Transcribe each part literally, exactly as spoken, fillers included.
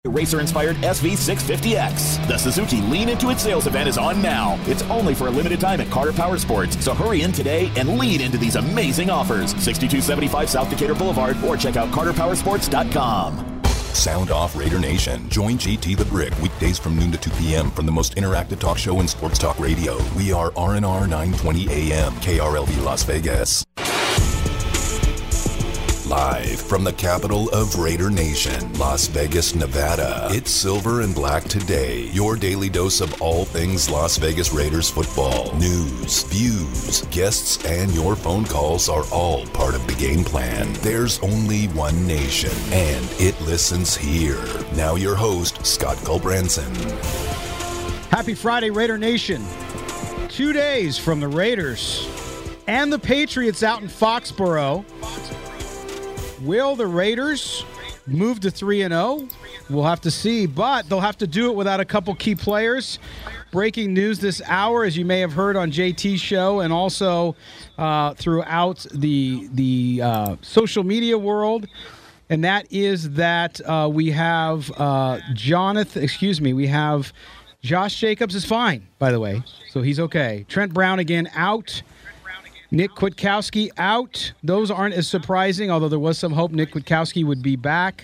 Racer-inspired S V six fifty X. The Suzuki Lean Into It sales event is on now. It's only for a limited time at Carter Power Sports, so hurry in today and lead into these amazing offers. sixty-two seventy-five South Decatur Boulevard, or check out carter power sports dot com. Sound off, Raider Nation. Join J T the Brick weekdays from noon to two p.m. from the most interactive talk show in sports talk radio. We are R N R nine twenty A M, K R L V Las Vegas. Live from the capital of Raider Nation, Las Vegas, Nevada. It's Silver and Black Today, your daily dose of all things Las Vegas Raiders football. News, views, guests, and your phone calls are all part of the game plan. There's only one nation, and it listens here. Now your host, Scott Culbranson. Happy Friday, Raider Nation. Two days from the Raiders and the Patriots out in Foxborough. Will the Raiders move to three and oh? We'll have to see, but they'll have to do it without a couple key players. Breaking news this hour, as you may have heard on J T's show, and also uh, throughout the the uh, social media world, and that is that uh, we have uh, Jonathan. Excuse me, we have Josh Jacobs is fine, by the way, so he's okay. Trent Brown again out. Nick Kwiatkowski out. Those aren't as surprising, although there was some hope Nick Kwiatkowski would be back.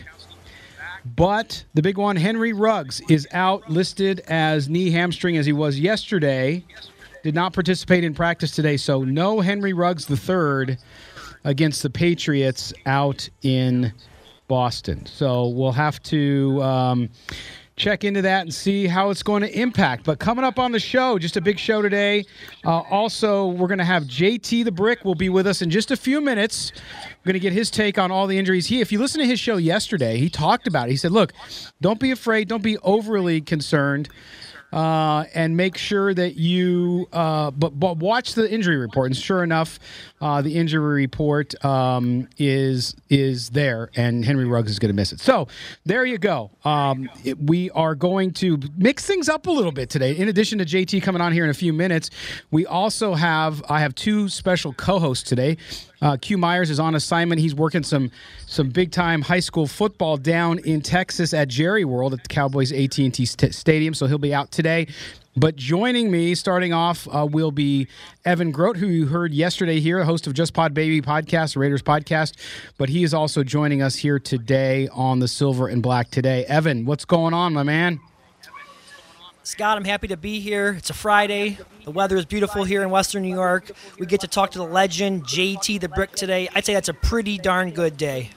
But the big one, Henry Ruggs, is out, listed as knee hamstring as he was yesterday. Did not participate in practice today, so no Henry Ruggs the third against the Patriots out in Boston. So we'll have to um, check into that and see how it's going to impact. But coming up on the show, just a big show today. Uh, also, we're going to have J T the Brick will be with us in just a few minutes. We're going to get his take on all the injuries. He, if you listen to his show yesterday, he talked about it. He said, look, don't be afraid. Don't be overly concerned. Uh, and make sure that you uh, but, but watch the injury report. And sure enough, uh, the injury report um, is is there, and Henry Ruggs is going to miss it. So there you go. Um, it, we are going to mix things up a little bit today. In addition to J T coming on here in a few minutes, we also have I have two special co-hosts today. Uh, Q Myers is on assignment. He's working some some big-time high school football down in Texas at Jerry World at the Cowboys A T and T st- Stadium, so he'll be out today. But joining me, starting off, uh, will be Evan Grote, who you heard yesterday here, host of Just Pod Baby podcast, Raiders podcast. But he is also joining us here today on the Silver and Black Today. Evan, what's going on, my man? Scott, I'm happy to be here. It's a Friday. The weather is beautiful here in Western New York. We get to talk to the legend, J T the Brick, today. I'd say that's a pretty darn good day.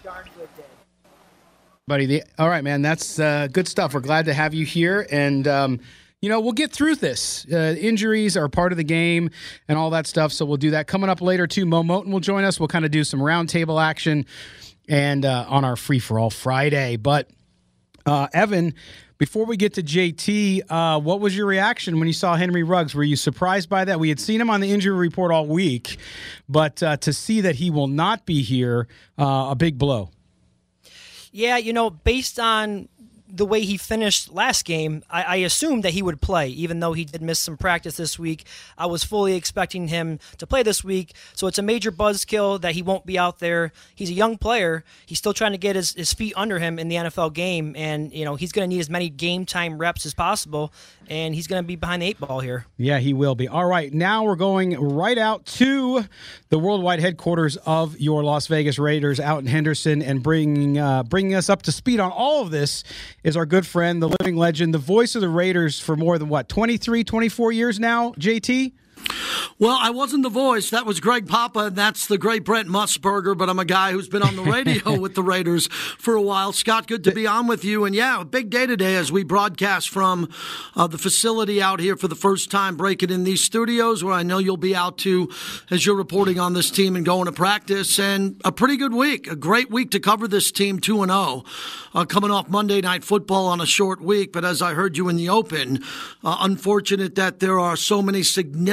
Buddy, the, all right, man, that's uh, good stuff. We're glad to have you here. And, um, you know, we'll get through this. Uh, injuries are part of the game and all that stuff, so we'll do that. Coming up later, too, Mo Moten will join us. We'll kind of do some roundtable action and uh, on our Free-for-All Friday. But, uh, Evan, before we get to J T, uh, what was your reaction when you saw Henry Ruggs? Were you surprised by that? We had seen him on the injury report all week, but uh, to see that he will not be here, uh, a big blow. Yeah, you know, based on the way he finished last game, I, I assumed that he would play, even though he did miss some practice this week. I was fully expecting him to play this week, so it's a major buzzkill that he won't be out there. He's a young player. He's still trying to get his, his feet under him in the N F L game, and you know he's going to need as many game time reps as possible, and he's going to be behind the eight ball here. Yeah, he will be. All right, now we're going right out to the worldwide headquarters of your Las Vegas Raiders out in Henderson, and bringing uh, bringing us up to speed on all of this is our good friend, the living legend, the voice of the Raiders for more than, what, twenty-three, twenty-four years now, J T? Well, I wasn't the voice. That was Greg Papa, and that's the great Brent Musburger, but I'm a guy who's been on the radio with the Raiders for a while. Scott, good to be on with you. And, yeah, a big day today as we broadcast from uh, the facility out here for the first time, breaking in these studios where I know you'll be out to as you're reporting on this team and going to practice. And a pretty good week, a great week to cover this team two and oh, uh, coming off Monday Night Football on a short week. But as I heard you in the open, uh, unfortunate that there are so many significant injuries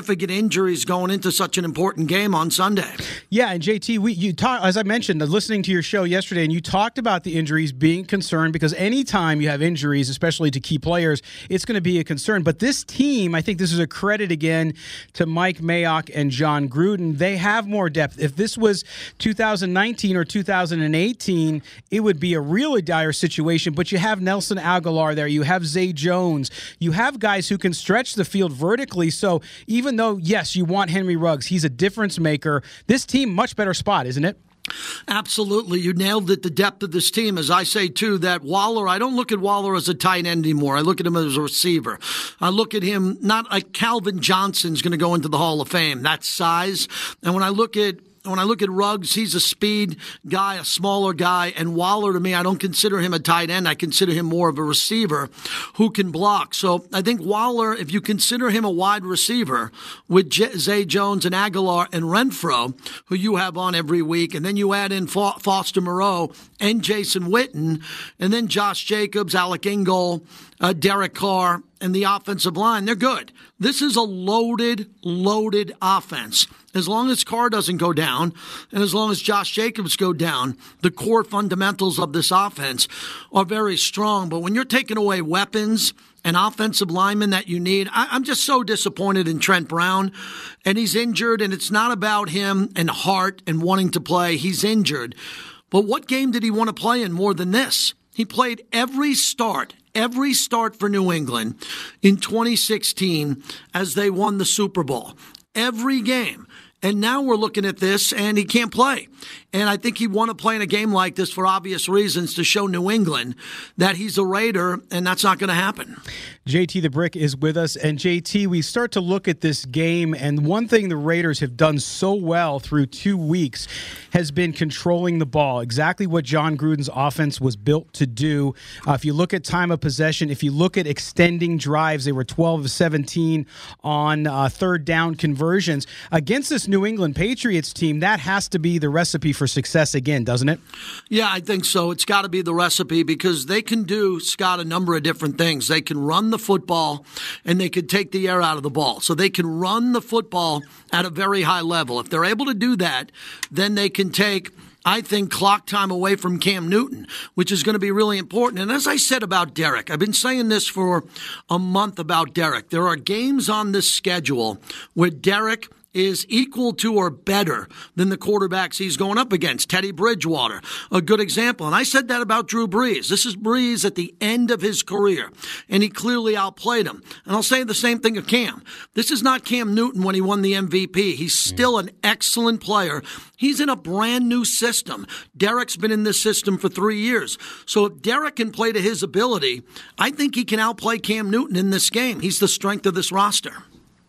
injuries going into such an important game on Sunday. Yeah, and J T, we you talk, as I mentioned, listening to your show yesterday, and you talked about the injuries being concerned because anytime you have injuries, especially to key players, it's going to be a concern. But this team, I think this is a credit again to Mike Mayock and John Gruden. They have more depth. If this was two thousand nineteen or two thousand eighteen, it would be a really dire situation. But you have Nelson Aguilar there. You have Zay Jones. You have guys who can stretch the field vertically. So even though, yes, you want Henry Ruggs, he's a difference maker. This team, much better spot, isn't it? Absolutely. You nailed it, the depth of this team. As I say, too, that Waller, I don't look at Waller as a tight end anymore. I look at him as a receiver. I look at him not like Calvin Johnson's going to go into the Hall of Fame. That's size. And when I look at When I look at Ruggs, he's a speed guy, a smaller guy, and Waller, to me, I don't consider him a tight end. I consider him more of a receiver who can block. So I think Waller, if you consider him a wide receiver with J- Zay Jones and Aguilar and Renfro, who you have on every week, and then you add in Fo- Foster Moreau and Jason Witten, and then Josh Jacobs, Alec Ingold, uh, Derek Carr, and the offensive line, they're good. This is a loaded, loaded offense. As long as Carr doesn't go down, and as long as Josh Jacobs go down, the core fundamentals of this offense are very strong. But when you're taking away weapons and offensive linemen that you need, I, I'm just so disappointed in Trent Brown. And he's injured, and it's not about him and heart and wanting to play. He's injured. But what game did he want to play in more than this? He played every start, every start for New England in twenty sixteen as they won the Super Bowl. Every game. And now we're looking at this, and he can't play. And I think he want to play in a game like this for obvious reasons to show New England that he's a Raider, and that's not going to happen. J T the Brick is with us. And J T, we start to look at this game, and one thing the Raiders have done so well through two weeks has been controlling the ball, exactly what John Gruden's offense was built to do. Uh, if you look at time of possession, if you look at extending drives, they were twelve of seventeen on uh, third down conversions. Against this New England Patriots team, that has to be the recipe for success again, doesn't it? Yeah, I think so. It's got to be the recipe because they can do, Scott, a number of different things. They can run the football and they can take the air out of the ball. So they can run the football at a very high level. If they're able to do that, then they can take, I think, clock time away from Cam Newton, which is going to be really important. And as I said about Derek, I've been saying this for a month about Derek. There are games on this schedule where Derek is equal to or better than the quarterbacks he's going up against. Teddy Bridgewater, a good example. And I said that about Drew Brees. This is Brees at the end of his career, and he clearly outplayed him. And I'll say the same thing of Cam. This is not Cam Newton when he won the M V P. He's still an excellent player. He's in a brand new system. Derek's been in this system for three years. So if Derek can play to his ability, I think he can outplay Cam Newton in this game. He's the strength of this roster.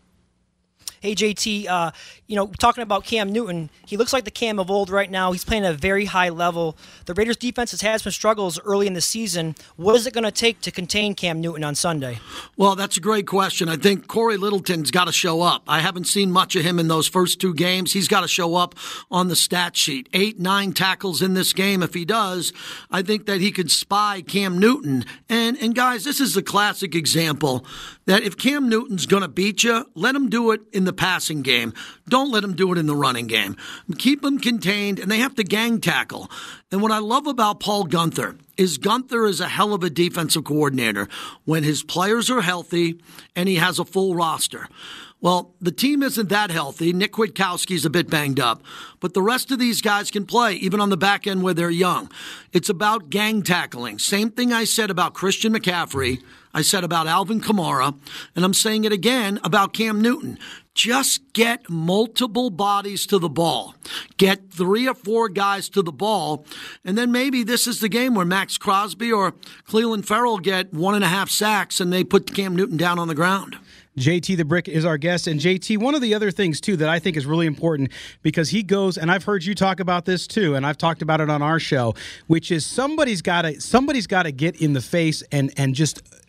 Hey, J T, uh, you know, talking about Cam Newton, he looks like the Cam of old right now. He's playing at a very high level. The Raiders' defense has had some struggles early in the season. What is it going to take to contain Cam Newton on Sunday? Well, that's a great question. I think Corey Littleton's got to show up. I haven't seen much of him in those first two games. He's got to show up on the stat sheet. Eight, nine tackles in this game. If he does, I think that he could spy Cam Newton. And, and guys, this is a classic example that if Cam Newton's going to beat you, let him do it in the passing game. Don't let him do it in the running game. Keep him contained, and they have to gang tackle. And what I love about Paul Guenther is Guenther is a hell of a defensive coordinator when his players are healthy and he has a full roster. Well, the team isn't that healthy. Nick Kwiatkowski's a bit banged up. But the rest of these guys can play, even on the back end where they're young. It's about gang tackling. Same thing I said about Christian McCaffrey. I said about Alvin Kamara. And I'm saying it again about Cam Newton. Just get multiple bodies to the ball. Get three or four guys to the ball. And then maybe this is the game where Max Crosby or Cleveland Farrell get one and a half sacks and they put Cam Newton down on the ground. J T the Brick is our guest. And J T, one of the other things, too, that I think is really important because he goes, and I've heard you talk about this, too, and I've talked about it on our show, which is somebody's got to somebody's got to get in the face and, and just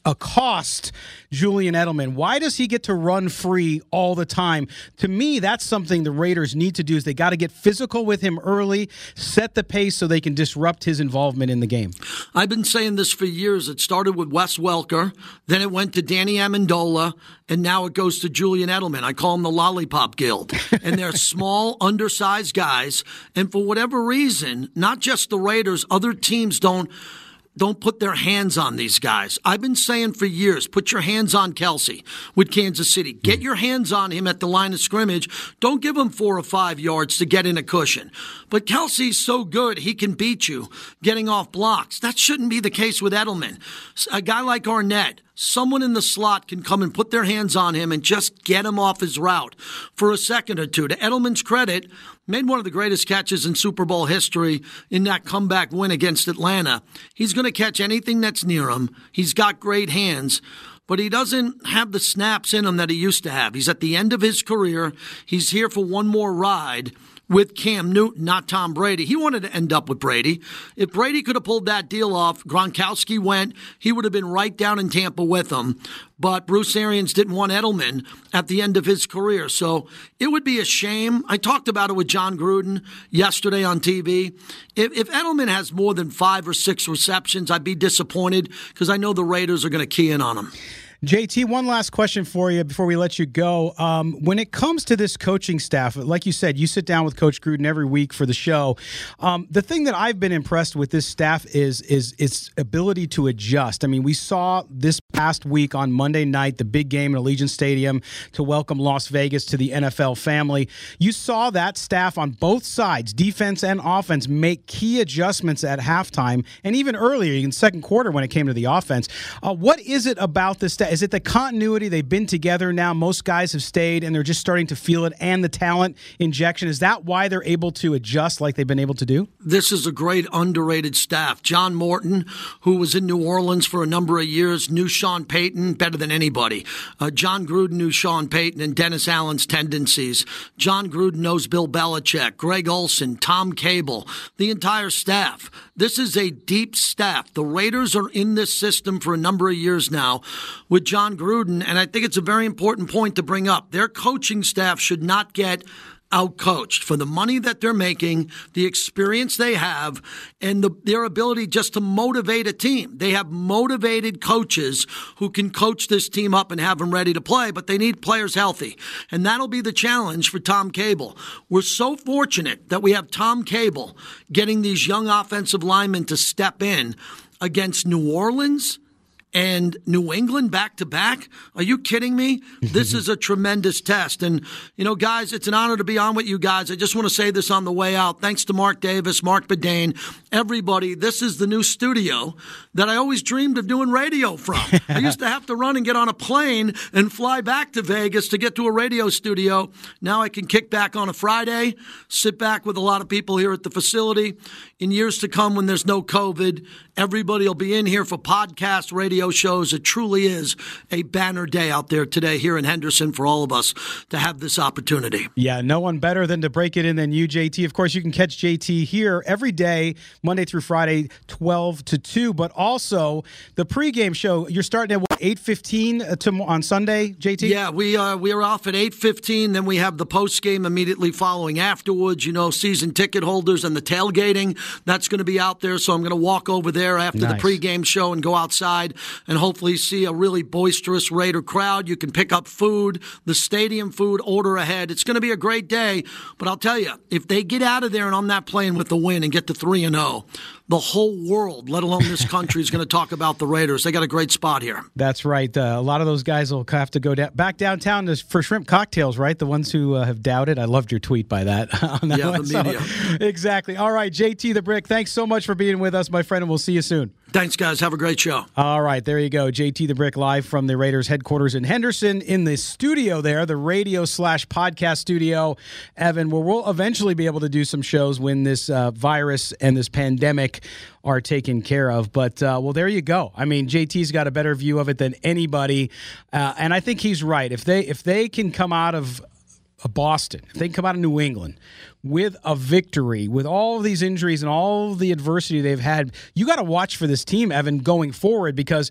accost Julian Edelman? Why does he get to run free all the time? To me, that's something the Raiders need to do is they got to get physical with him early, set the pace so they can disrupt his involvement in the game. I've been saying this for years. It started with Wes Welker, then it went to Danny Amendola, and now it goes to Julian Edelman. I call him the Lollipop Guild. And they're small, undersized guys, and for whatever reason, not just the Raiders, other teams don't Don't put their hands on these guys. I've been saying for years, put your hands on Kelsey with Kansas City. Get your hands on him at the line of scrimmage. Don't give him four or five yards to get in a cushion. But Kelsey's so good, he can beat you getting off blocks. That shouldn't be the case with Edelman. A guy like Arnett, someone in the slot can come and put their hands on him and just get him off his route for a second or two. To Edelman's credit, made one of the greatest catches in Super Bowl history in that comeback win against Atlanta. He's going to catch anything that's near him. He's got great hands, but he doesn't have the snaps in him that he used to have. He's at the end of his career. He's here for one more ride with Cam Newton, not Tom Brady. He wanted to end up with Brady. If Brady could have pulled that deal off, Gronkowski went, he would have been right down in Tampa with him. But Bruce Arians didn't want Edelman at the end of his career. So it would be a shame. I talked about it with John Gruden yesterday on T V. If, if Edelman has more than five or six receptions, I'd be disappointed because I know the Raiders are going to key in on him. J T, one last question for you before we let you go. Um, when it comes to this coaching staff, like you said, you sit down with Coach Gruden every week for the show. Um, the thing that I've been impressed with this staff is is its ability to adjust. I mean, we saw this past week on Monday night, the big game at Allegiant Stadium to welcome Las Vegas to the N F L family. You saw that staff on both sides, defense and offense, make key adjustments at halftime and even earlier in the second quarter when it came to the offense. Uh, what is it about this staff? Is it the continuity? They've been together now. Most guys have stayed, and they're just starting to feel it, and the talent injection. Is that why they're able to adjust like they've been able to do? This is a great underrated staff. John Morton, who was in New Orleans for a number of years, knew Sean Payton better than anybody. Uh, John Gruden knew Sean Payton and Dennis Allen's tendencies. John Gruden knows Bill Belichick, Greg Olson, Tom Cable, the entire staff. This is a deep staff. The Raiders are in this system for a number of years now with John Gruden, and I think it's a very important point to bring up. Their coaching staff should not get outcoached for the money that they're making, the experience they have, and the, their ability just to motivate a team. They have motivated coaches who can coach this team up and have them ready to play, but they need players healthy. And that'll be the challenge for Tom Cable. We're so fortunate that we have Tom Cable getting these young offensive linemen to step in against New Orleans and New England back-to-back? Are you kidding me? This is a tremendous test. And, you know, guys, it's an honor to be on with you guys. I just want to say this on the way out. Thanks to Mark Davis, Mark Bedane, everybody. This is the new studio that I always dreamed of doing radio from. I used to have to run and get on a plane and fly back to Vegas to get to a radio studio. Now I can kick back on a Friday, sit back with a lot of people here at the facility. In years to come, when there's no COVID, everybody will be in here for podcasts, radio shows. It truly is a banner day out there today here in Henderson for all of us to have this opportunity. Yeah, no one better than to break it in than you, J T. Of course, you can catch J T here every day, Monday through Friday, twelve to two, but also the pregame show. You're starting at what, eight fifteen on Sunday, J T? Yeah, we are, we are off at eight fifteen. Then we have the postgame immediately following afterwards. You know, season ticket holders and the tailgating, that's going to be out there. So I'm going to walk over there after nice. the pregame show and go outside and hopefully see a really boisterous Raider crowd. You can pick up food, the stadium food, order ahead. It's going to be a great day. But I'll tell you, if they get out of there and I'm not playing with the win and get to three and oh, the whole world, let alone this country, is going to talk about the Raiders. They got a great spot here. That's right. Uh, a lot of those guys will have to go da- back downtown to, for shrimp cocktails, right? The ones who uh, have doubted. I loved your tweet by that. on that yeah, one. the media. So, exactly. All right, J T the Brick, thanks so much for being with us, my friend, and we'll see you soon. Thanks, guys. Have a great show. All right, there you go. J T the Brick live from the Raiders headquarters in Henderson in the studio there, the radio slash podcast studio, Evan, where we'll eventually be able to do some shows when this uh, virus and this pandemic are taken care of. But, uh, well, there you go. I mean, J T's got a better view of it than anybody, uh, and I think he's right. If they if they can come out of Boston, if they can come out of New England with a victory, with all of these injuries and all the adversity they've had, you got to watch for this team, Evan, going forward, because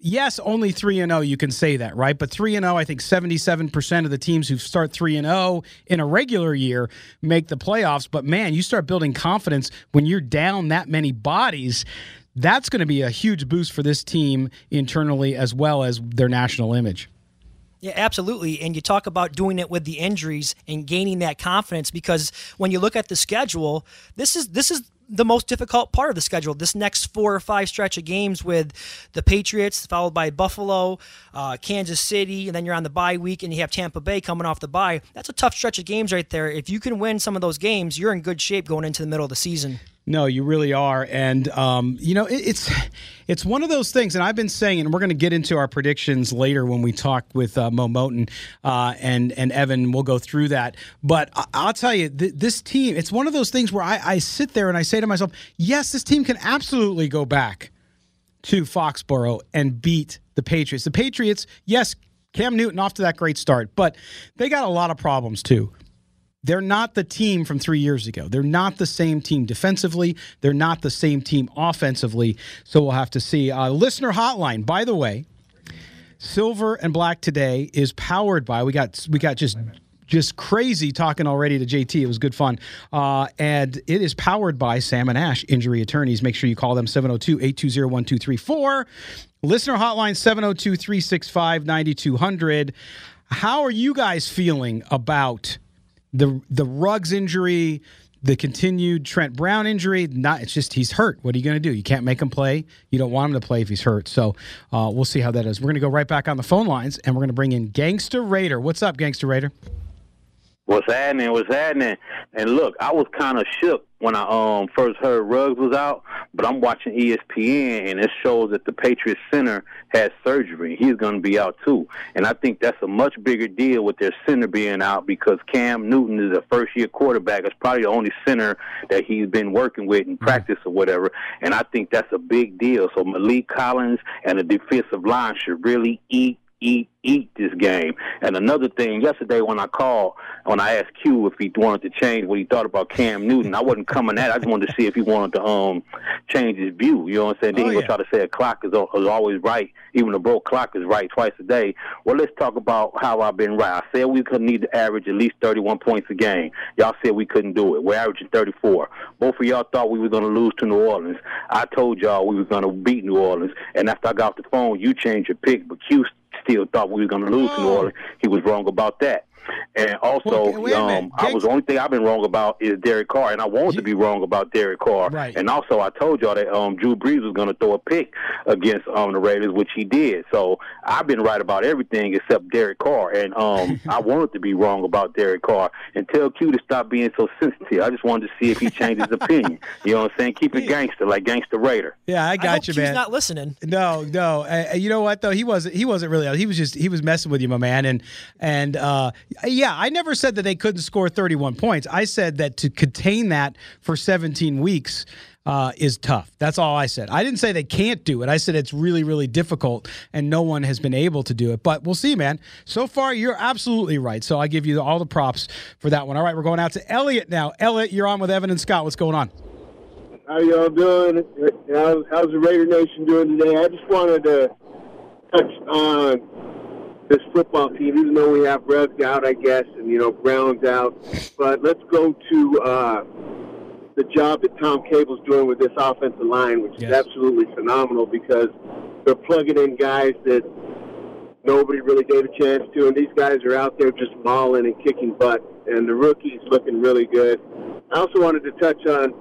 yes, only three and oh, you can say that, right? But three and oh, I think seventy-seven percent of the teams who start three and oh in a regular year make the playoffs. But, man, you start building confidence when you're down that many bodies. That's going to be a huge boost for this team internally as well as their national image. Yeah, absolutely. And you talk about doing it with the injuries and gaining that confidence, because when you look at the schedule, this is this is the most difficult part of the schedule. This next four or five stretch of games with the Patriots, followed by Buffalo, uh, Kansas City, and then you're on the bye week and you have Tampa Bay coming off the bye. That's a tough stretch of games right there. If you can win some of those games, you're in good shape going into the middle of the season. No, you really are. And, um, you know, it, it's it's one of those things, and I've been saying, and we're going to get into our predictions later when we talk with uh, Mo Moten uh, and, and Evan. We'll go through that. But I, I'll tell you, th- this team, it's one of those things where I, I sit there and I say to myself, yes, this team can absolutely go back to Foxborough and beat the Patriots. The Patriots, yes, Cam Newton off to that great start, but they got a lot of problems too. They're not the team from three years ago. They're not the same team defensively. They're not the same team offensively. So we'll have to see. Uh, listener hotline, by the way, Silver and Black Today is powered by, we got we got just just crazy talking already to J T. It was good fun. Uh, and it is powered by Sam and Ash Injury Attorneys. Make sure you call them seven oh two, eight two zero, one two three four. Listener hotline seven oh two, three six five, nine two hundred. How are you guys feeling about The the Ruggs injury, the continued Trent Brown injury? Not, it's just he's hurt. What are you going to do? You can't make him play. You don't want him to play if he's hurt. So uh, we'll see how that is. We're going to go right back on the phone lines, and we're going to bring in Gangster Raider. What's up, Gangster Raider? What's happening? What's happening? And look, I was kind of shook when I um first heard Ruggs was out, but I'm watching E S P N, and it shows that the Patriots center had surgery. He's going to be out, too. And I think that's a much bigger deal with their center being out, because Cam Newton is a first-year quarterback. It's probably the only center that he's been working with in practice or whatever, and I think that's a big deal. So Malik Collins and the defensive line should really eat, eat, eat this game. And another thing, yesterday when I called, when I asked Q if he wanted to change what he thought about Cam Newton, I wasn't coming at it. I just wanted to see if he wanted to um change his view. You know what I'm saying? Then oh, he yeah. was trying to say a clock is, is always right. Even a broke clock is right twice a day. Well, let's talk about how I've been right. I said we could need to average at least thirty-one points a game. Y'all said we couldn't do it. We're averaging thirty-four. Both of y'all thought we were going to lose to New Orleans. I told y'all we were going to beat New Orleans. And after I got off the phone, you changed your pick, but Q still thought we were going to lose oh. to New Orleans. He was wrong about that. And also, well, um, I was the only thing I've been wrong about is Derek Carr, and I wanted you, to be wrong about Derek Carr. Right. And also, I told y'all that um, Drew Brees was going to throw a pick against um, the Raiders, which he did. So I've been right about everything except Derek Carr, and um, I wanted to be wrong about Derek Carr. And tell Q to stop being so sensitive. I just wanted to see if he changed his opinion. You know what I'm saying? Keep it gangster, like Gangster Raider. Yeah, I got I hope you, Q's man. Not listening. No, no. Uh, you know what though? He wasn't. He wasn't really. He was just. He was messing with you, my man. And and uh, yeah, I never said that they couldn't score thirty-one points. I said that to contain that for seventeen weeks uh, is tough. That's all I said. I didn't say they can't do it. I said it's really, really difficult, and no one has been able to do it. But we'll see, man. So far, you're absolutely right. So I give you all the props for that one. All right, we're going out to Elliot now. Elliot, you're on with Evan and Scott. What's going on? How y'all doing? How's, how's the Raider Nation doing today? I just wanted to touch on this football team, even though we have Ruggs out, I guess, and, you know, Brown's out. But let's go to uh, the job that Tom Cable's doing with this offensive line, which yes. is absolutely phenomenal, because they're plugging in guys that nobody really gave a chance to, and these guys are out there just mauling and kicking butt, and the rookie's looking really good. I also wanted to touch on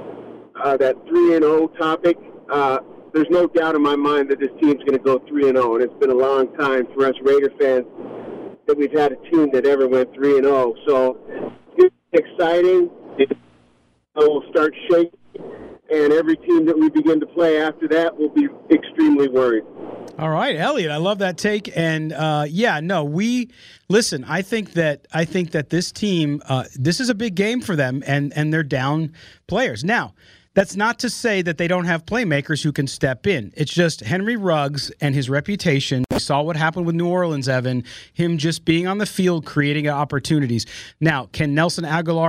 uh, that three and oh topic. Uh, There's no doubt in my mind that this team's going to go three and oh, and it's been a long time for us Raider fans that we've had a team that ever went three and oh. So it's exciting. It will start shaking, and every team that we begin to play after that will be extremely worried. All right, Elliot, I love that take, and uh, yeah, no, we listen. I think that I think that this team, uh, this is a big game for them, and and they're down players now. That's not to say that they don't have playmakers who can step in. It's just Henry Ruggs and his reputation. We saw what happened with New Orleans, Evan, him just being on the field, creating opportunities. Now, can Nelson Aguilar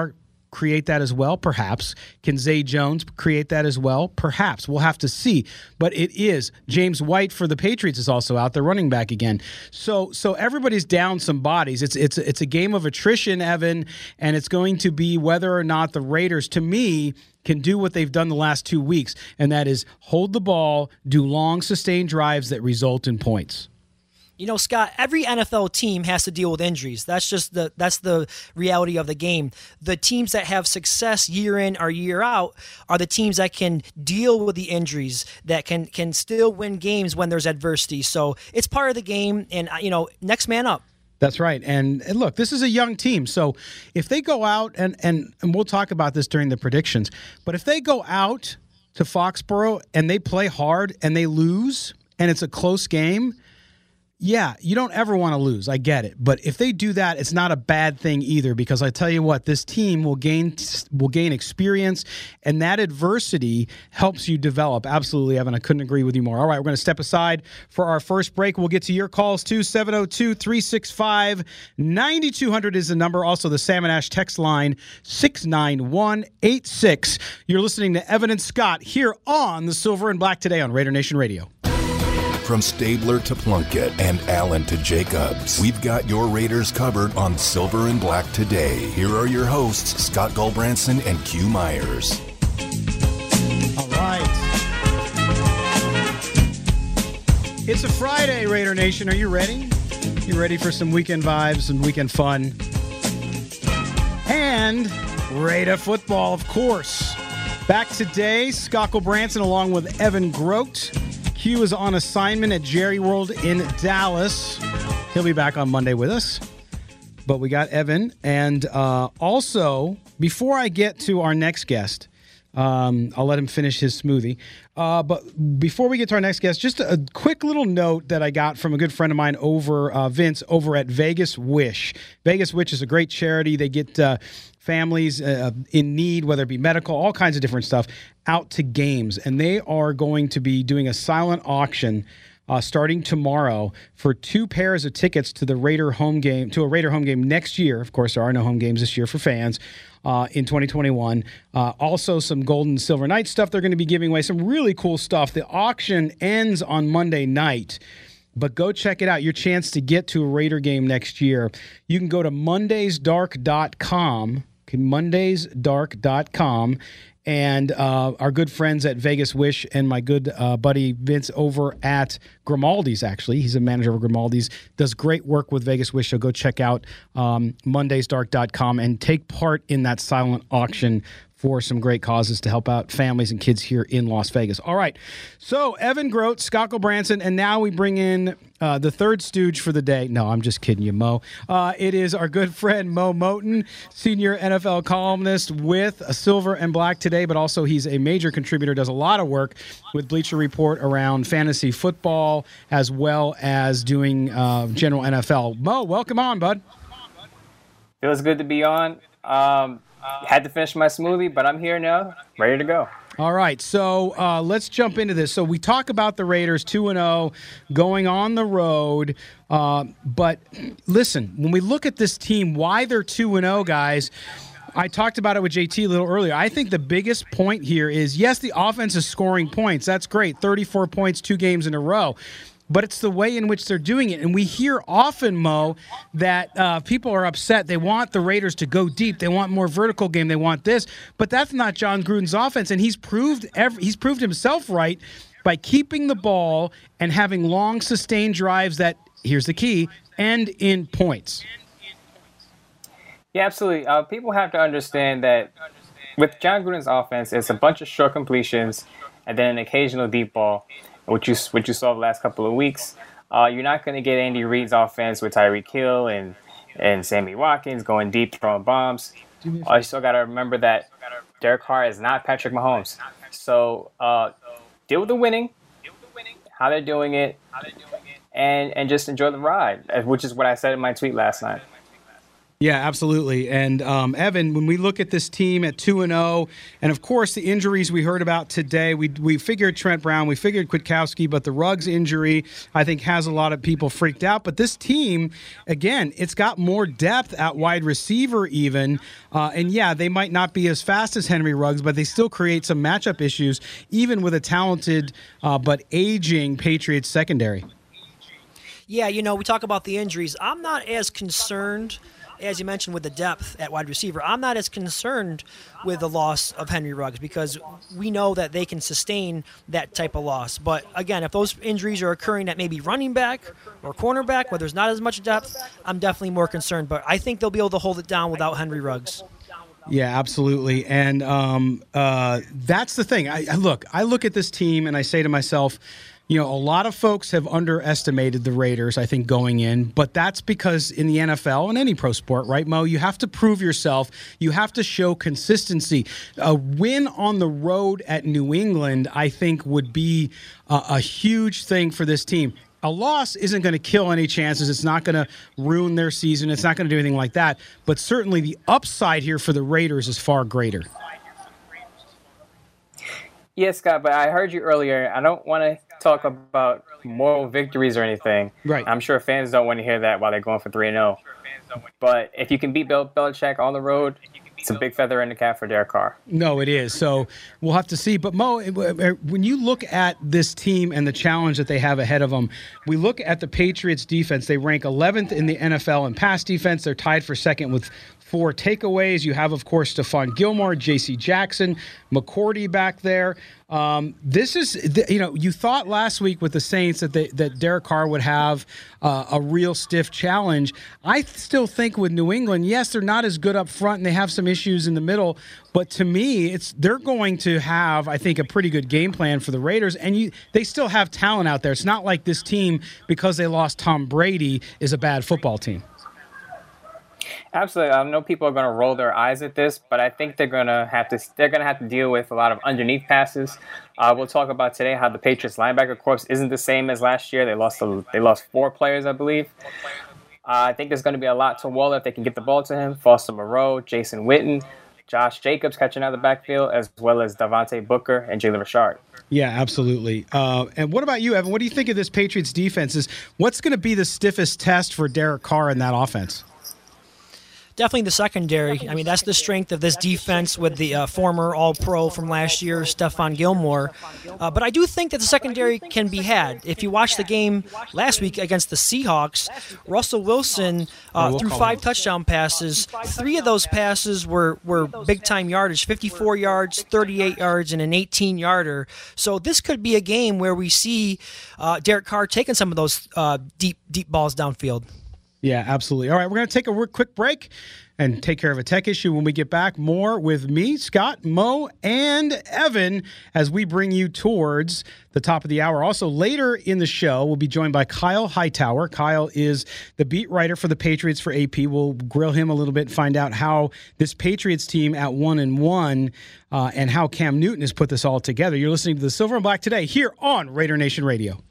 create that as well? Perhaps. Can Zay Jones create that as well? Perhaps. We'll have to see. But it is. James White for the Patriots is also out there, running back again. So so everybody's down some bodies. It's it's it's a game of attrition, Evan, and it's going to be whether or not the Raiders, to me, can do what they've done the last two weeks, and that is hold the ball, do long, sustained drives that result in points. You know, Scott, every N F L team has to deal with injuries. That's just the that's the reality of the game. The teams that have success year in or year out are the teams that can deal with the injuries, that can can still win games when there's adversity. So it's part of the game, and, you know, next man up. That's right. And, and look, this is a young team. So if they go out, and, and, and we'll talk about this during the predictions, but if they go out to Foxborough and they play hard and they lose and it's a close game, yeah, you don't ever want to lose. I get it. But if they do that, it's not a bad thing either, because I tell you what, this team will gain will gain experience, and that adversity helps you develop. Absolutely, Evan. I couldn't agree with you more. All right, we're going to step aside for our first break. We'll get to your calls, too. seven oh two, three six five, nine two hundred is the number. Also, the Salmon Ash text line, six nine one eight six. You're listening to Evan and Scott here on the Silver and Black Today on Raider Nation Radio. From Stabler to Plunkett and Allen to Jacobs, we've got your Raiders covered on Silver and Black Today. Here are your hosts, Scott Gulbranson and Q Myers. All right. It's a Friday, Raider Nation. Are you ready? You ready for some weekend vibes and weekend fun? And Raider football, of course. Back today, Scott Gulbranson along with Evan Grote. Q is on assignment at Jerry World in Dallas. He'll be back on Monday with us. But we got Evan. And uh, also, before I get to our next guest, um, I'll let him finish his smoothie. Uh, but before we get to our next guest, just a quick little note that I got from a good friend of mine over, uh, Vince, over at Vegas Wish. Vegas Wish is a great charity. They get uh, families uh, in need, whether it be medical, all kinds of different stuff, out to games. And they are going to be doing a silent auction uh, starting tomorrow for two pairs of tickets to the Raider home game, to a Raider home game next year. Of course, there are no home games this year for fans. Uh, in twenty twenty-one. Uh, also some Gold and Silver Knight stuff they're going to be giving away. Some really cool stuff. The auction ends on Monday night, but go check it out. Your chance to get to a Raider game next year. You can go to mondays dark dot com, okay, mondays dark dot com, and uh, our good friends at Vegas Wish and my good uh, buddy Vince over at Grimaldi's, actually. He's a manager of Grimaldi's. Does great work with Vegas Wish, so go check out um, mondays dark dot com and take part in that silent auction for some great causes to help out families and kids here in Las Vegas. All right, so Evan Grote, Scott Gulbranson, and now we bring in uh, the third stooge for the day. No, I'm just kidding you, Mo. Uh, it is our good friend Mo Moton, senior N F L columnist with Silver and Black Today, but also he's a major contributor, does a lot of work with Bleacher Report around fantasy football as well as doing uh, general N F L. Mo, welcome on, bud. Feels good to be on. Um, had to finish my smoothie, but I'm here now, ready to go. All right, so uh, let's jump into this. So we talk about the Raiders two and oh going on the road, uh, but listen, when we look at this team, why they're two and oh, guys, I talked about it with J T a little earlier. I think the biggest point here is, yes, the offense is scoring points. That's great, thirty-four points, two games in a row. But it's the way in which they're doing it. And we hear often, Mo, that uh, people are upset. They want the Raiders to go deep. They want more vertical game. They want this. But that's not John Gruden's offense. And he's proved every, he's proved himself right by keeping the ball and having long, sustained drives that, here's the key, end in points. Yeah, absolutely. Uh, people have to understand that with John Gruden's offense, it's a bunch of short completions and then an occasional deep ball, which you what you saw the last couple of weeks. Uh, you're not going to get Andy Reid's offense with Tyreek Hill and, and Sammy Watkins going deep, throwing bombs. Uh, you still got to remember that Derek Carr is not Patrick Mahomes. So uh, deal with the winning, how they're doing it, and, and just enjoy the ride, which is what I said in my tweet last night. Yeah, absolutely. And um, Evan, when we look at this team at two and oh, and of course the injuries we heard about today, we we figured Trent Brown, we figured Kwiatkowski, but the Ruggs injury, I think, has a lot of people freaked out. But this team, again, it's got more depth at wide receiver even. Uh, and yeah, they might not be as fast as Henry Ruggs, but they still create some matchup issues, even with a talented uh, but aging Patriots secondary. Yeah, you know, we talk about the injuries. I'm not as concerned, as you mentioned, with the depth at wide receiver. I'm not as concerned with the loss of Henry Ruggs because we know that they can sustain that type of loss. But again, if those injuries are occurring at maybe running back or cornerback where there's not as much depth, I'm definitely more concerned. But I think they'll be able to hold it down without Henry Ruggs. Yeah, absolutely. And um, uh, that's the thing. I, I look, I look at this team and I say to myself, you know, a lot of folks have underestimated the Raiders, I think, going in, but that's because in the N F L and any pro sport, right, Mo, you have to prove yourself. You have to show consistency. A win on the road at New England, I think, would be a, a huge thing for this team. A loss isn't going to kill any chances. It's not going to ruin their season. It's not going to do anything like that. But certainly the upside here for the Raiders is far greater. Yes, Scott, but I heard you earlier. I don't want to talk about moral victories or anything. Right. I'm sure fans don't want to hear that while they're going for three and oh. But if you can beat Bill Belichick on the road, it's a big feather in the cap for Derek Carr. No, it is. So we'll have to see. But, Mo, when you look at this team and the challenge that they have ahead of them, we look at the Patriots defense. They rank eleventh in the N F L in pass defense. They're tied for second with four takeaways. You have, of course, Stephon Gilmore, J C Jackson, McCourty back there. Um, this is, you know, you thought last week with the Saints that they, that Derek Carr would have uh, a real stiff challenge. I still think with New England, yes, they're not as good up front and they have some issues in the middle, but to me, it's they're going to have, I think, a pretty good game plan for the Raiders, and you, they still have talent out there. It's not like this team, because they lost Tom Brady, is a bad football team. Absolutely. I know people are going to roll their eyes at this, but I think they're going to have to they're going to have to deal with a lot of underneath passes. Uh, we'll talk about today how the Patriots linebacker corps isn't the same as last year. They lost a, they lost four players, I believe. Uh, I think there's going to be a lot to Waller if they can get the ball to him. Foster Moreau, Jason Witten, Josh Jacobs catching out of the backfield, as well as Devontae Booker and Jalen Richard. Yeah, absolutely. Uh, and what about you, Evan? What do you think of this Patriots defense? Is what's going to be the stiffest test for Derek Carr in that offense? Definitely the secondary. I mean, that's the strength of this defense with the uh, former All-Pro from last year, Stephon Gilmore. Uh, but I do think that the secondary can be had. If you watch the game last week against the Seahawks, Russell Wilson uh, threw five touchdown passes. Three of those passes were, were big-time yardage, fifty-four yards, thirty-eight yards, and an eighteen-yarder. So this could be a game where we see uh, Derek Carr taking some of those uh, deep, deep balls downfield. Yeah, absolutely. All right, we're going to take a quick break and take care of a tech issue. When we get back, more with me, Scott, Mo, and Evan as we bring you towards the top of the hour. Also, later in the show, we'll be joined by Kyle Hightower. Kyle is the beat writer for the Patriots for A P. We'll grill him a little bit and find out how this Patriots team at one and one uh, and how Cam Newton has put this all together. You're listening to the Silver and Black today here on Raider Nation Radio.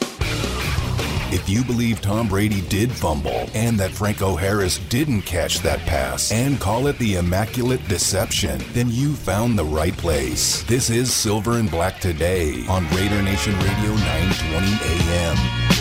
If you believe Tom Brady did fumble and that Franco Harris didn't catch that pass and call it the Immaculate Deception, then you found the right place. This is Silver and Black Today on Raider Nation Radio nine twenty A M.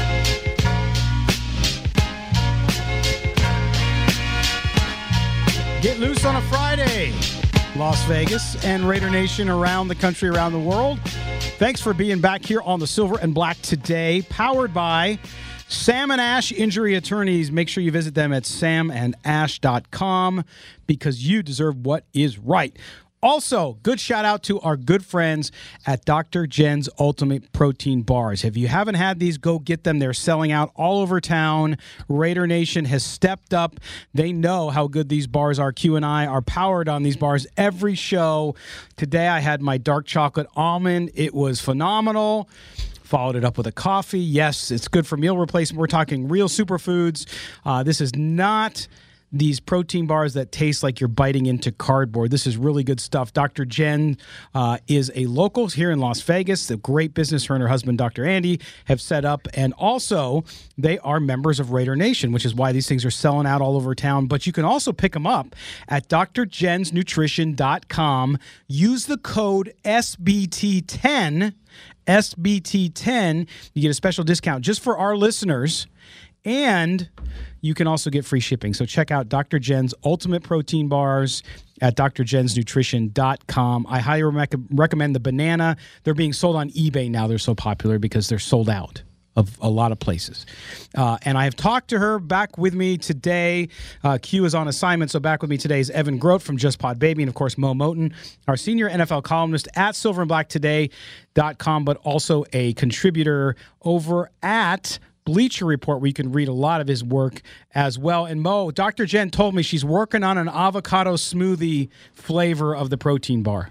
Get loose on a Friday. Las Vegas and Raider Nation around the country, around the world. Thanks for being back here on the Silver and Black Today, powered by Sam and Ash Injury Attorneys. Make sure you visit them at sam and ash dot com because you deserve what is right. Also, good shout out to our good friends at Doctor Jen's Ultimate Protein Bars. If you haven't had these, go get them. They're selling out all over town. Raider Nation has stepped up. They know how good these bars are. Q and I are powered on these bars every show. Today I had my dark chocolate almond. It was phenomenal. Followed it up with a coffee. Yes, it's good for meal replacement. We're talking real superfoods. Uh, this is not these protein bars that taste like you're biting into cardboard. This is really good stuff. Doctor Jen uh, is a local here in Las Vegas. A great business her and her husband, Doctor Andy, have set up. And also, they are members of Raider Nation, which is why these things are selling out all over town. But you can also pick them up at d r jens nutrition dot com. Use the code S B T ten. S B T ten. You get a special discount just for our listeners. And you can also get free shipping. So check out Doctor Jen's Ultimate Protein Bars at d r jens nutrition dot com. I highly rec- recommend the banana. They're being sold on eBay now. They're so popular because they're sold out of a lot of places. Uh, and I have talked to her. Back with me today. Uh, Q is on assignment, so back with me today is Evan Grote from Just Pod Baby, and of course Mo Moton, our senior N F L columnist at silver and black today dot com, but also a contributor over at Bleacher Report, where you can read a lot of his work as well. And Mo, Doctor Jen told me she's working on an avocado smoothie flavor of the protein bar.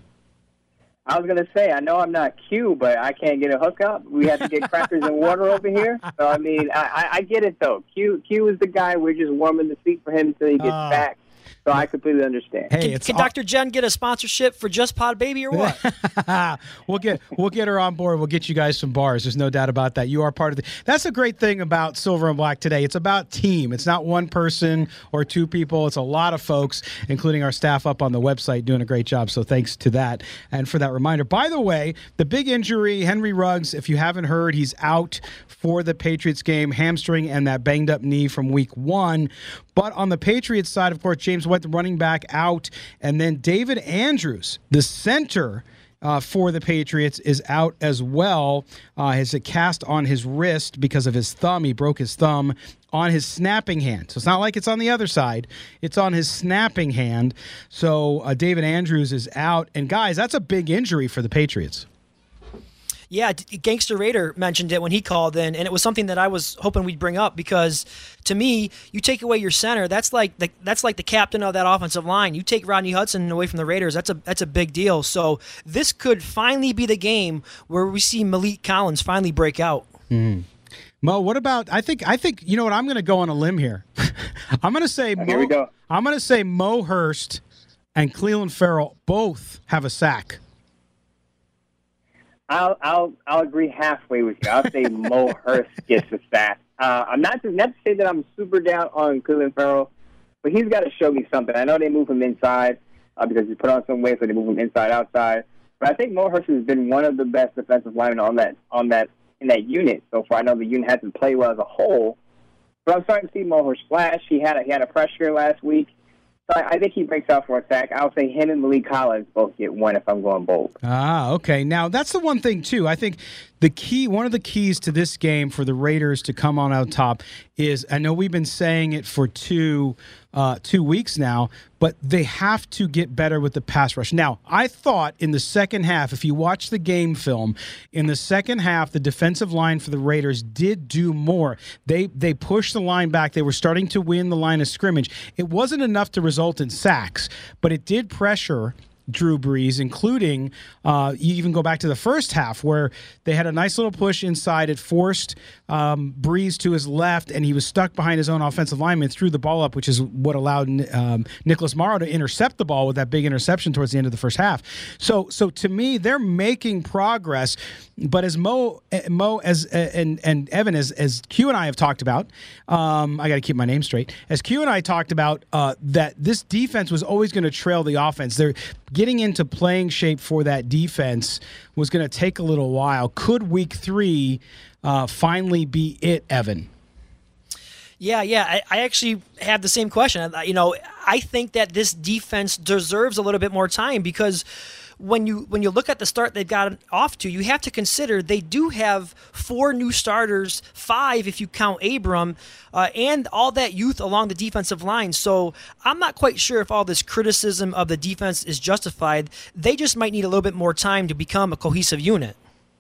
I was going to say, I know I'm not Q, but I can't get a hookup. We have to get crackers and water over here. So, I mean, I, I, I get it, though. Q Q is the guy. We're just warming the seat for him until he gets uh, back. So I completely understand. Hey, can it's can all- Doctor Jen get a sponsorship for Just Pod Baby or what? we'll get we'll get her on board. We'll get you guys some bars. There's no doubt about that. You are part of the. That's a great thing about Silver and Black today. It's about team. It's not one person or two people. It's a lot of folks, including our staff up on the website, doing a great job. So thanks to that and for that reminder. By the way, the big injury, Henry Ruggs. If you haven't heard, he's out for the Patriots game, hamstring and that banged up knee from week one. But on the Patriots side, of course, James White, the running back, out. And then David Andrews, the center uh, for the Patriots, is out as well. Uh, has a cast on his wrist because of his thumb. He broke his thumb on his snapping hand. So it's not like it's on the other side. It's on his snapping hand. So uh, David Andrews is out. And, guys, that's a big injury for the Patriots. Yeah, Gangster Raider mentioned it when he called in, and it was something that I was hoping we'd bring up because, to me, you take away your center, that's like the that's like the captain of that offensive line. You take Rodney Hudson away from the Raiders, that's a that's a big deal. So this could finally be the game where we see Malik Collins finally break out. Mm. Mo, what about? I think I think you know what? I'm going to go on a limb here. I'm going to say Here Mo, we go. I'm going to say Mo Hurst and Cleveland Farrell both have a sack. I'll I'll I'll agree halfway with you. I'll say Mo Hurst gets a sack. Uh, I'm not to, not to say that I'm super down on Cleveland Farrell, but he's got to show me something. I know they move him inside uh, because he's put on some weight, so they move him inside outside. But I think Mo Hurst has been one of the best defensive linemen on that on that in that unit so far. I know the unit hasn't played well as a whole, but I'm starting to see Mo Hurst flash. He had a, he had a pressure last week. So I think he breaks out for a sack. I'll say him and Malik Collins both get one if I'm going bold. Ah, okay. Now, that's the one thing, too. I think the key, one of the keys to this game for the Raiders to come on out top is, I know we've been saying it for two uh, two weeks now, but they have to get better with the pass rush. Now, I thought in the second half, if you watch the game film, in the second half, the defensive line for the Raiders did do more. They they pushed the line back. They were starting to win the line of scrimmage. It wasn't enough to result in sacks, but it did pressure Drew Brees, including uh, you even go back to the first half where they had a nice little push inside. It forced um, Brees to his left, and he was stuck behind his own offensive lineman, threw the ball up, which is what allowed um, Nicholas Morrow to intercept the ball with that big interception towards the end of the first half. So, so to me, they're making progress. But as Mo, Mo, as and and Evan, as as Q and I have talked about, um, I got to keep my name straight. As Q and I talked about, uh, that this defense was always going to trail the offense. They're getting into playing shape for that defense was going to take a little while. Could week three uh, finally be it, Evan? Yeah, yeah. I, I actually have the same question. You know, I think that this defense deserves a little bit more time because when you when you look at the start they've got off to, you have to consider they do have four new starters, five if you count Abram, uh, and all that youth along the defensive line. So I'm not quite sure if all this criticism of the defense is justified. They just might need a little bit more time to become a cohesive unit.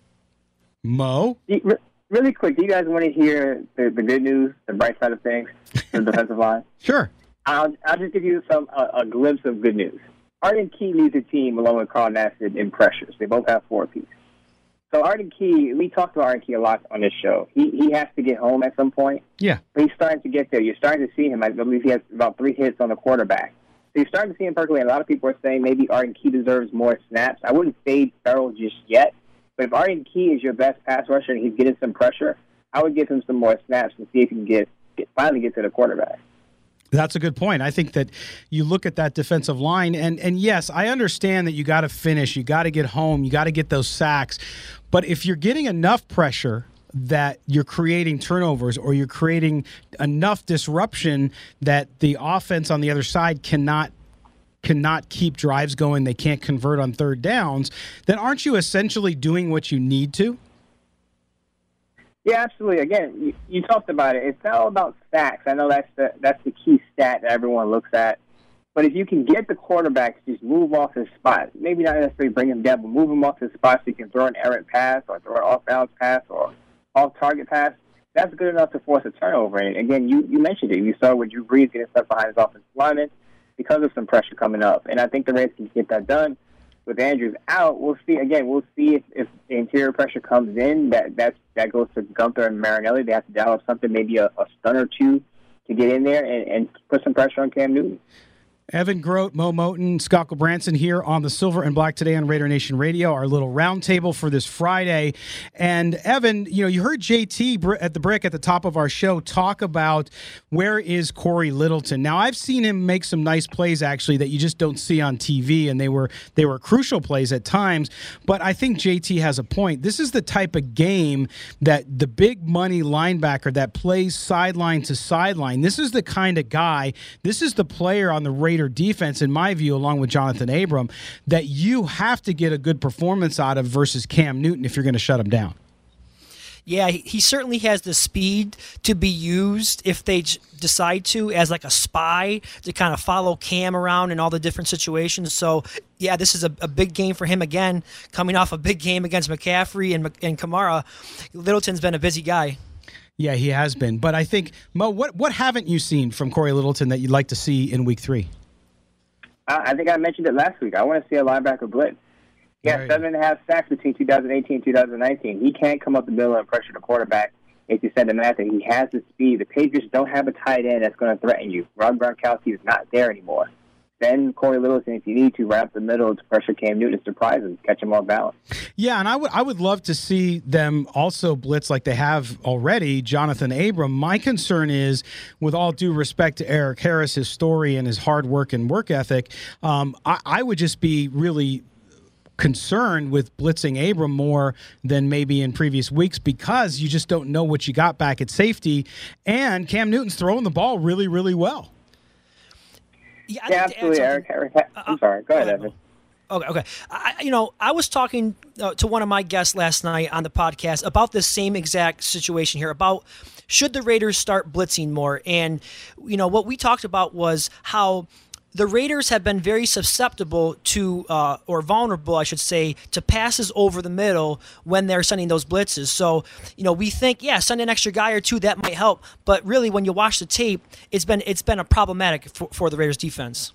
Mo? Really quick, do you guys want to hear the, the good news, the bright side of things, the defensive line? Sure. I'll, I'll just give you some a, a glimpse of good news. Arden Key leads the team along with Carl Nassib in pressures. They both have four apiece. So Arden Key, we talked about Arden Key a lot on this show. He he has to get home at some point. Yeah. But he's starting to get there. You're starting to see him. I believe he has about three hits on the quarterback. So you're starting to see him percolate. A lot of people are saying maybe Arden Key deserves more snaps. I wouldn't fade Ferrell just yet. But if Arden Key is your best pass rusher and he's getting some pressure, I would give him some more snaps and see if he can get, get finally get to the quarterback. That's a good point. I think that you look at that defensive line, and, and yes, I understand that you got to finish, you got to get home, you got to get those sacks. But if you're getting enough pressure that you're creating turnovers or you're creating enough disruption that the offense on the other side cannot cannot keep drives going, they can't convert on third downs, then aren't you essentially doing what you need to? Yeah, absolutely. Again, you, you talked about it. It's not all about sacks. I know that's the that's the key stat that everyone looks at. But if you can get the quarterback to just move off his spot, maybe not necessarily bring him down, but move him off his spot so you can throw an errant pass or throw an off-balance pass or off-target pass, that's good enough to force a turnover. And again, you, you mentioned it. You saw with Drew Brees getting stuff behind his offensive lineman because of some pressure coming up. And I think the Raiders can get that done. With Andrews out, we'll see. Again, we'll see if, if the interior pressure comes in. That that's, that goes to Gunther and Marinelli. They have to dial up something, maybe a, a stun or two to get in there and, and put some pressure on Cam Newton. Evan Grote, Mo Moton, Scott Gulbranson here on the Silver and Black today on Raider Nation Radio, our little roundtable for this Friday. And Evan, you know, you heard J T at the break at the top of our show talk about where is Corey Littleton. Now, I've seen him make some nice plays, actually, that you just don't see on T V, and they were they were crucial plays at times. But I think J T has a point. This is the type of game that the big money linebacker that plays sideline to sideline, this is the kind of guy, this is the player on the Raider defense, in my view, along with Jonathan Abram, that you have to get a good performance out of versus Cam Newton if you're going to shut him down. Yeah, he certainly has the speed to be used if they decide to as like a spy to kind of follow Cam around in all the different situations. So, yeah, this is a, a big game for him again, coming off a big game against McCaffrey and, and Kamara. Littleton's been a busy guy. Yeah, he has been. But I think, Mo, what, what haven't you seen from Corey Littleton that you'd like to see in week three? I think I mentioned it last week. I want to see a linebacker blitz. He had seven and a half sacks between two thousand eighteen and two thousand nineteen. He can't come up the middle and pressure the quarterback if you send him out there. He has the speed. The Patriots don't have a tight end that's going to threaten you. Rob Gronkowski is not there anymore. Send Corey Littleton if you need to right up the middle to pressure Cam Newton to surprise him, catch him off balance. Yeah, and I would I would love to see them also blitz like they have already, Jonathan Abram. My concern is, with all due respect to Eric Harris, his story and his hard work and work ethic, um, I, I would just be really concerned with blitzing Abram more than maybe in previous weeks because you just don't know what you got back at safety, and Cam Newton's throwing the ball really, really well. Yeah, yeah absolutely, Eric. Eric. I'm sorry. Go ahead, Evan. Okay, okay. I, you know, I was talking uh, to one of my guests last night on the podcast about this same exact situation here, about should the Raiders start blitzing more? And, you know, what we talked about was how the Raiders have been very susceptible to, uh, or vulnerable, I should say, to passes over the middle when they're sending those blitzes. So, you know, we think, yeah, send an extra guy or two, that might help. But really, when you watch the tape, it's been it's been a problematic for, for the Raiders defense.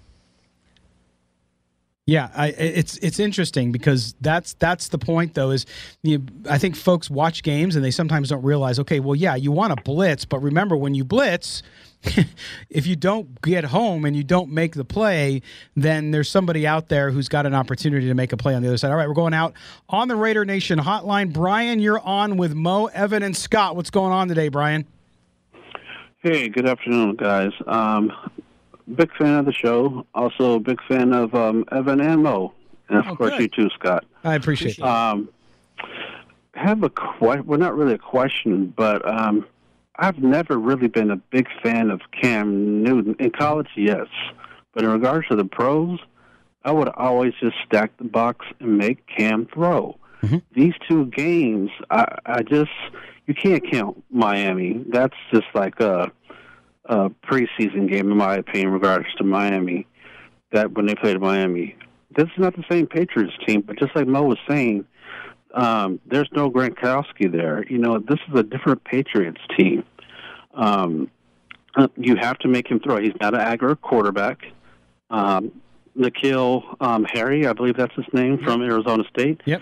Yeah, I, it's it's interesting because that's that's the point, though, is you, I think folks watch games and they sometimes don't realize, okay, well, yeah, you want to blitz, but remember, when you blitz, if you don't get home and you don't make the play, then there's somebody out there who's got an opportunity to make a play on the other side. All right, we're going out on the Raider Nation hotline. Brian, you're on with Mo, Evan, and Scott. What's going on today, Brian? Hey, good afternoon, guys. Um, big fan of the show. Also a big fan of um, Evan and Mo. And, of oh, course, good. You too, Scott. I appreciate it. Um, have a que- well, not really a question, but um, I've never really been a big fan of Cam Newton. In college, yes. But in regards to the pros, I would always just stack the box and make Cam throw. Mm-hmm. These two games, I, I just, you can't count Miami. That's just like a, a preseason game, in my opinion, in regards to Miami, that when they played Miami. This is not the same Patriots team, but just like Mo was saying, Um, there's no Gronkowski there. You know, this is a different Patriots team. Um, you have to make him throw. He's not an aggro quarterback. Um, N'Keal um, Harry, I believe that's his name, from Arizona State. Yep.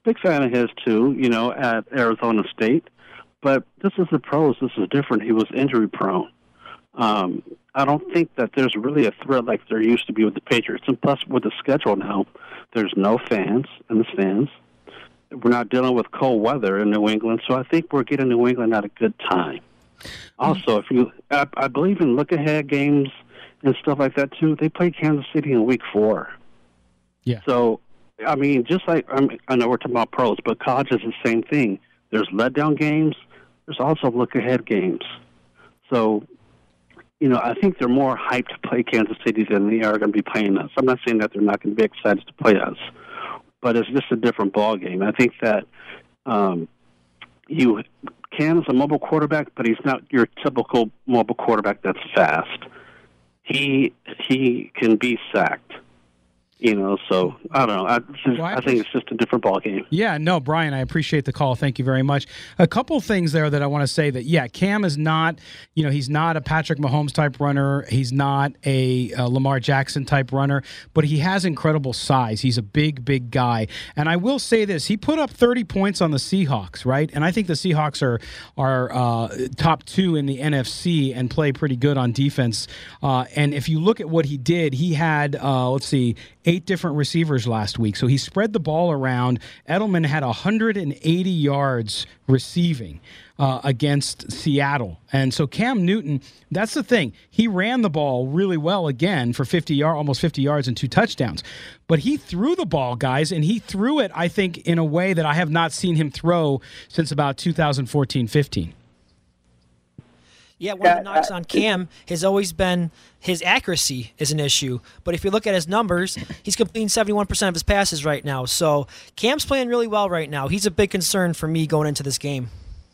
big fan of his, too, you know, at Arizona State. But this is the pros. This is different. He was injury-prone. Um, I don't think that there's really a threat like there used to be with the Patriots. And plus, with the schedule now, there's no fans in the stands. We're not dealing with cold weather in New England, so I think we're getting New England at a good time. Also, if you, I, I believe in look-ahead games and stuff like that, too. They played Kansas City in week four. Yeah. So, I mean, just like, I, mean, I know we're talking about pros, but college is the same thing. There's letdown games. There's also look-ahead games. So, you know, I think they're more hyped to play Kansas City than they are going to be playing us. I'm not saying that they're not going to be excited to play us, but it's just a different ball game. I think that um, you Cam's a mobile quarterback, but he's not your typical mobile quarterback that's fast. He he can be sacked. You know, so I don't know. I, just, well, I, I think it's just a different ball game. Yeah, no, Brian, I appreciate the call. Thank you very much. A couple things there that I want to say that, yeah, Cam is not, you know, he's not a Patrick Mahomes type runner. He's not a, a Lamar Jackson type runner, but he has incredible size. He's a big, big guy. And I will say this, he put up thirty points on the Seahawks, right? And I think the Seahawks are, are uh, top two in the N F C and play pretty good on defense. Uh, and if you look at what he did, he had, uh, let's see, eight different receivers last week. So he spread the ball around. Edelman had one hundred eighty yards receiving uh, against Seattle. And so Cam Newton, that's the thing. He ran the ball really well again for fifty yards, almost fifty yards and two touchdowns. But he threw the ball, guys, and he threw it, I think, in a way that I have not seen him throw since about two thousand fourteen fifteen. Yeah, one of the knocks on Cam has always been his accuracy is an issue. But if you look at his numbers, he's completing seventy-one percent of his passes right now. So Cam's playing really well right now. He's a big concern for me going into this game.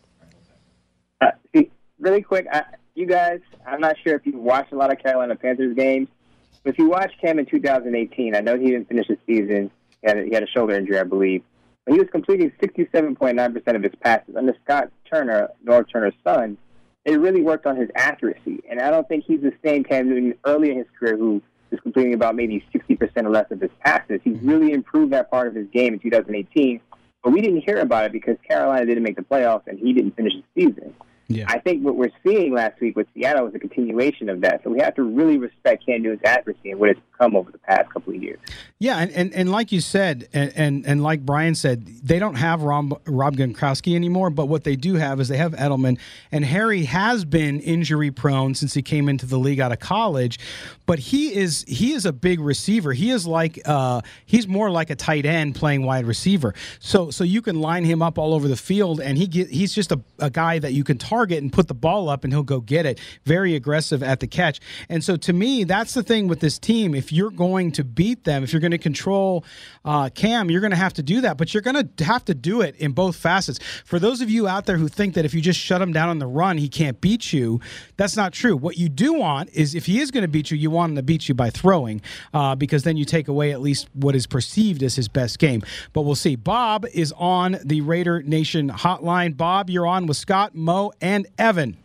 Uh, really quick, I, you guys, I'm not sure if you watched a lot of Carolina Panthers games, but if you watched Cam in two thousand eighteen, I know he didn't finish the season. He had a, he had a shoulder injury, I believe. But he was completing sixty-seven point nine percent of his passes. Under Scott Turner, Norv Turner's son, it really worked on his accuracy. And I don't think he's the same Cam Newton early in his career who was completing about maybe sixty percent or less of his passes. He's really improved that part of his game in two thousand eighteen, but we didn't hear about it because Carolina didn't make the playoffs and he didn't finish the season. Yeah. I think what we're seeing last week with Seattle is a continuation of that. So we have to really respect Cam Newton's accuracy and what it's become over the past couple of years. Yeah, and, and, and like you said, and, and and like Brian said, they don't have Rob, Rob Gronkowski anymore, but what they do have is they have Edelman, and Harry has been injury-prone since he came into the league out of college, but he is he is a big receiver. He is like, uh, he's more like a tight end playing wide receiver. So so you can line him up all over the field, and he get, he's just a, a guy that you can target and put the ball up, and he'll go get it. Very aggressive at the catch. And so to me, that's the thing with this team. If you're going to beat them, if you're going to control uh, Cam, you're going to have to do that. But you're going to have to do it in both facets. For those of you out there who think that if you just shut him down on the run, he can't beat you, that's not true. What you do want is if he is going to beat you, you want him to beat you by throwing, uh, because then you take away at least what is perceived as his best game. But we'll see. Bob is on the Raider Nation hotline. Bob, you're on with Scott, Mo, and Evan.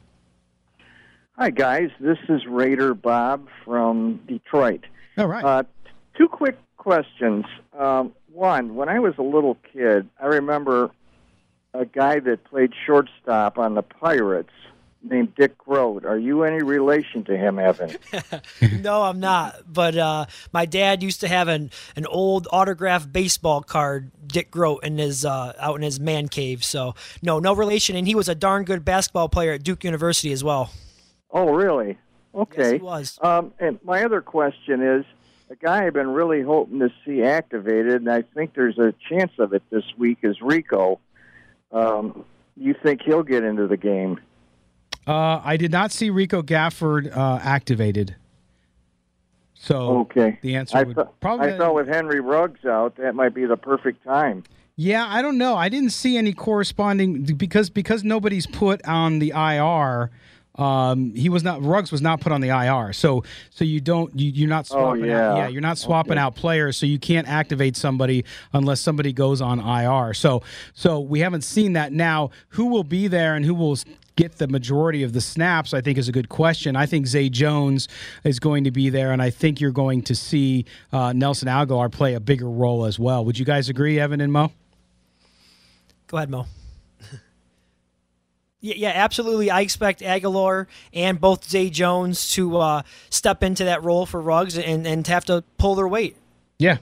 Hi, guys. This is Raider Bob from Detroit. All right. Uh, two quick questions. Um, one, when I was a little kid, I remember a guy that played shortstop on the Pirates named Dick Groat. Are you any relation to him, Evan? No, I'm not. But uh, my dad used to have an, an old autographed baseball card, Dick Groat, in his uh, out in his man cave. So, no, no relation. And he was a darn good basketball player at Duke University as well. Oh, really? Okay. Yes, he was. Um, and my other question is, a guy I've been really hoping to see activated, and I think there's a chance of it this week, is Rico. Um, you think he'll get into the game? Uh, I did not see Rico Gafford uh, activated. So okay. the answer I would th- probably... I thought with Henry Ruggs out, that might be the perfect time. Yeah, I don't know. I didn't see any corresponding, because because nobody's put on the I R. Um, he was not Ruggs was not put on the I R, so so you don't you, you're not swapping oh, yeah. out yeah you're not swapping okay. out players, so you can't activate somebody unless somebody goes on I R. So so we haven't seen that. Now, who will be there and who will get the majority of the snaps, I think, is a good question. I think Zay Jones is going to be there, and I think you're going to see uh, Nelson Aguilar play a bigger role as well. Would you guys agree, Evan and Mo? Go ahead, Mo. Yeah, yeah, absolutely. I expect Aguilar and both Zay Jones to uh, step into that role for Ruggs and, and have to pull their weight. Yeah.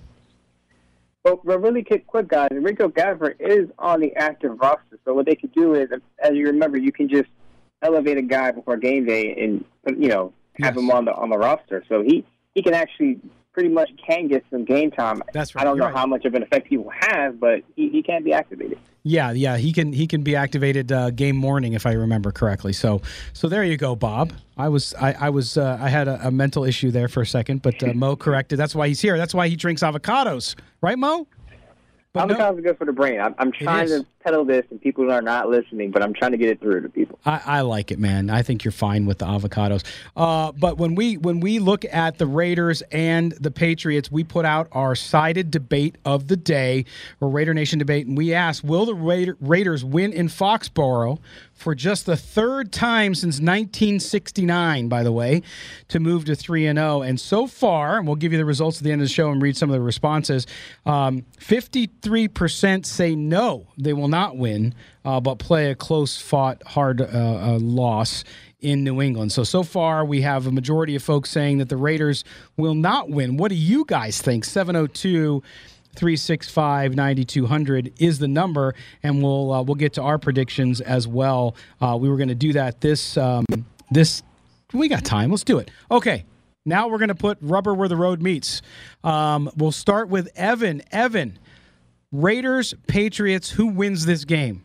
But really quick, quick guys, Rico Gafford is on the active roster. So what they could do is, as you remember, you can just elevate a guy before game day and, you know, have yes. him on the on the roster. So he, he can actually pretty much can get some game time. That's right. I don't You're know right. how much of an effect he will have, but he, he can be activated. Yeah, yeah, he can he can be activated uh, game morning if I remember correctly. So so there you go, Bob. I was I, I was uh, I had a, a mental issue there for a second, but uh, Mo corrected. That's why he's here. That's why he drinks avocados, right, Mo? But Avocados no, are good for the brain. I'm, I'm trying to peddle this, and people are not listening, but I'm trying to get it through to people. I, I like it, man. I think you're fine with the avocados. Uh, but when we when we look at the Raiders and the Patriots, we put out our sided debate of the day, or Raider Nation debate, and we asked, will the Raider, Raiders win in Foxborough for just the third time since nineteen sixty-nine, by the way, to move to three and oh. And so far, and we'll give you the results at the end of the show and read some of the responses, um, fifty-three percent say no, they will not win, uh, but play a close-fought, hard uh, uh, loss in New England. So, so far, we have a majority of folks saying that the Raiders will not win. What do you guys think? seven oh two three six five, nine two hundred is the number, and we'll uh, we'll get to our predictions as well. Uh, we were going to do that this um, this we got time. Let's do it. Okay, now we're going to put rubber where the road meets. Um, we'll start with Evan. Evan, Raiders, Patriots. Who wins this game?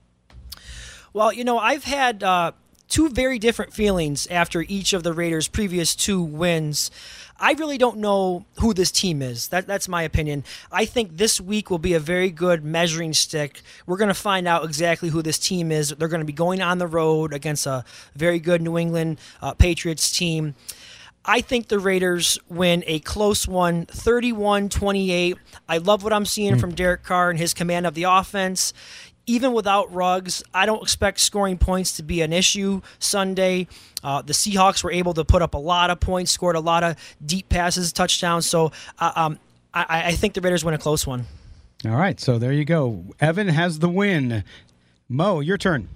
Well, you know, I've had uh, two very different feelings after each of the Raiders' previous two wins. I really don't know who this team is. That, that's my opinion. I think this week will be a very good measuring stick. We're going to find out exactly who this team is. They're going to be going on the road against a very good New England uh, Patriots team. I think the Raiders win a close one, thirty-one twenty-eight. I love what I'm seeing mm. from Derek Carr and his command of the offense. Even without Ruggs, I don't expect scoring points to be an issue Sunday. Uh, the Seahawks were able to put up a lot of points, scored a lot of deep passes, touchdowns. So uh, um, I, I think the Raiders win a close one. All right, so there you go. Evan has the win. Mo, your turn.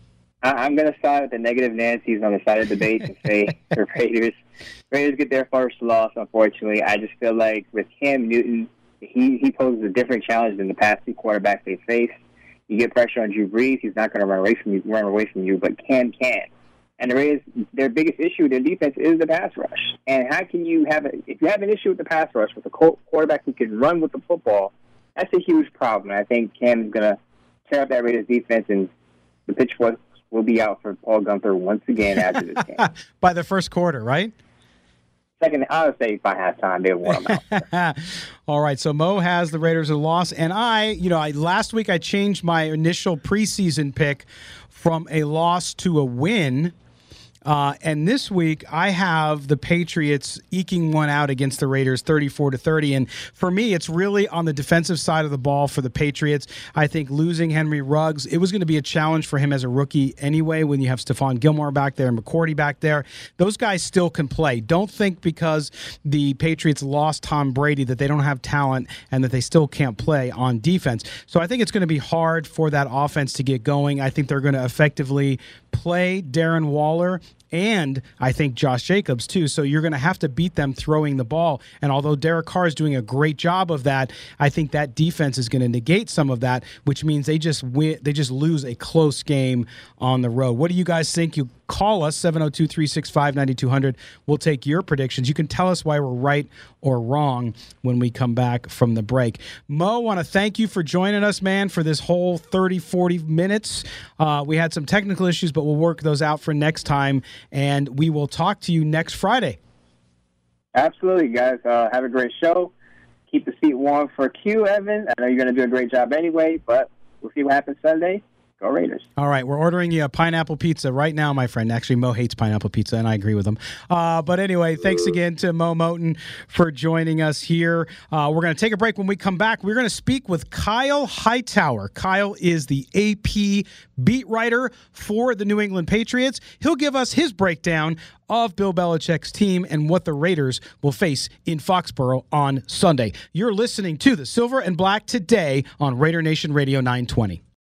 I'm going to side with the negative Nancy's on the side of the debate and say the Raiders. Raiders get their first loss, unfortunately. I just feel like with Cam Newton, he, he poses a different challenge than the past two quarterbacks they faced. You get pressure on Drew Brees, he's not going to run away from you, run away from you, but Cam can. And the Raiders, their biggest issue with their defense is the pass rush. And how can you have a, if you have an issue with the pass rush with a quarterback who can run with the football, that's a huge problem. I think Cam is going to tear up that Raiders defense, and the pitchforks will be out for Paul Gunther once again after this game. By the first quarter, right? Second, I would say by halftime they'll warm out. All right, so Mo has the Raiders a loss, and I, you know, I last week I changed my initial preseason pick from a loss to a win. Uh, and this week, I have the Patriots eking one out against the Raiders, thirty-four to thirty. And for me, it's really on the defensive side of the ball for the Patriots. I think losing Henry Ruggs, it was going to be a challenge for him as a rookie anyway. When you have Stephon Gilmore back there and McCourty back there, those guys still can play. Don't think because the Patriots lost Tom Brady that they don't have talent and that they still can't play on defense. So I think it's going to be hard for that offense to get going. I think they're going to effectively play Darren Waller and I think Josh Jacobs too. So you're going to have to beat them throwing the ball. And although Derek Carr is doing a great job of that, I think that defense is going to negate some of that, which means they just win, they just lose a close game on the road. What do you guys think? You call us, seven oh two, three six five, nine two hundred. We'll take your predictions. You can tell us why we're right or wrong when we come back from the break. Mo, I want to thank you for joining us, man, for this whole thirty, forty minutes. Uh, we had some technical issues, but we'll work those out for next time, and we will talk to you next Friday. Absolutely, guys. Uh, have a great show. Keep the seat warm for Q, Evan. I know you're going to do a great job anyway, but we'll see what happens Sunday. Go Raiders. All right, we're ordering you a pineapple pizza right now, my friend. Actually, Mo hates pineapple pizza, and I agree with him. Uh, but anyway, thanks again to Mo Moton for joining us here. Uh, we're going to take a break. When we come back, we're going to speak with Kyle Hightower. Kyle is the A P beat writer for the New England Patriots. He'll give us his breakdown of Bill Belichick's team and what the Raiders will face in Foxborough on Sunday. You're listening to the Silver and Black today on Raider Nation Radio nine twenty.